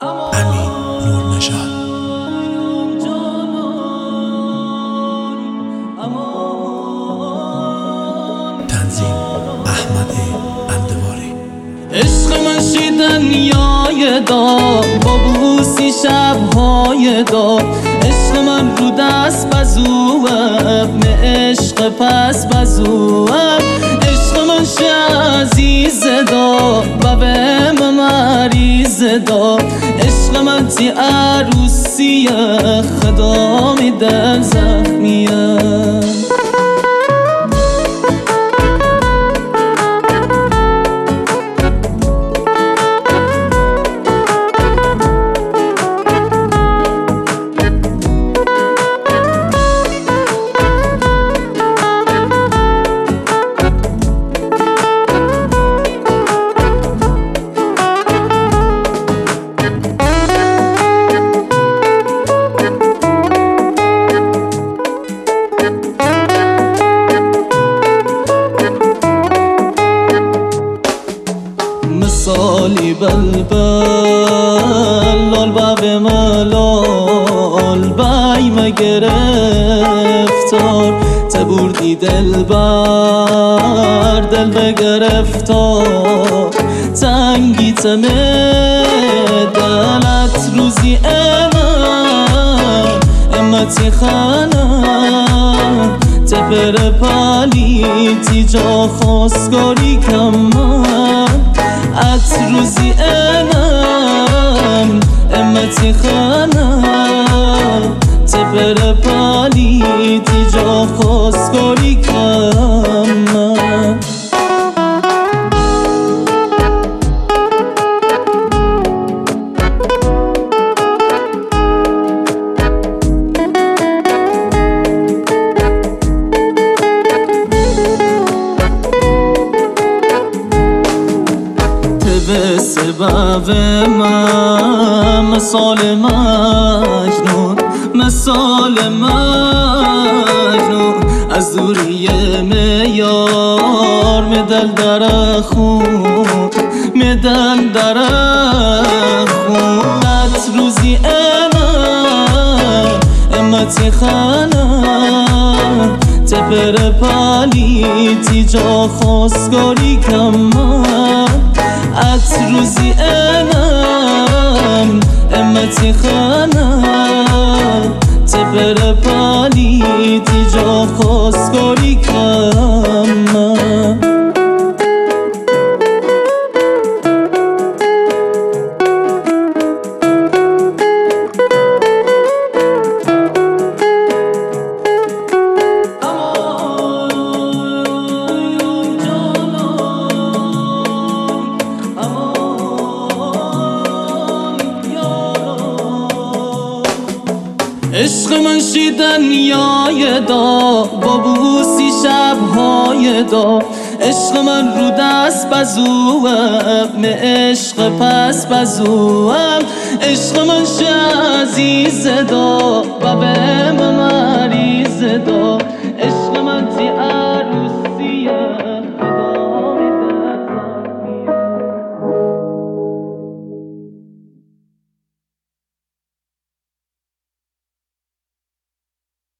امین نورنژاد. تنظیم احمد اندواری. عشق من شیدنیای دار با بوسی شبهای دار، عشق من رو دست بزوام عشق پس بزوام، عشق من شه عزیز دار و به مریض دار، عشق من تی عروسی خدا میدن زخمیم. مثالی بلبل لال با به ملال بای مگرفتار، تبردی دل بر دل بگرفتار، تنگی تمه دلت روزی امتی خانم تپر پالی تی جا خواستگاری کمان، ات روزی امتی خانم تپر پالی تی جا خواستگاری کمان. به سبب من مثال مجنون، مثال مجنون از دوری میار میدل در خون، میدل در خون، ات روزی امتی خانم تپر پالی تی جا خواستگاری کمان، ات روزی امتی خانم تپر پالی تی جا خواستگاری کمان. عشق من شیدنیای دار با بوسی شبهای دار، عشق من رو دست بزوام عشق پس بزوام، عشق من شه عزیز دار و به مریض دار،